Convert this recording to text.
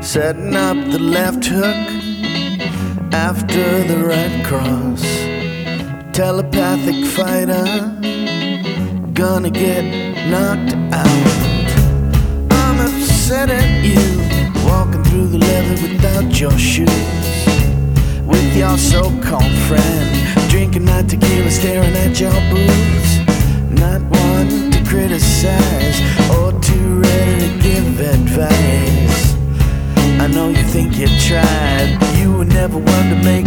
setting up the left hook after the right cross. Telepathic fighter, gonna get knocked out. I'm upset at you, walking through the levee without your shoes, with your so-called friend, drinking my tequila, staring at your booze. Not one to criticize or too ready to give advice. I know you think you tried, you were never one to make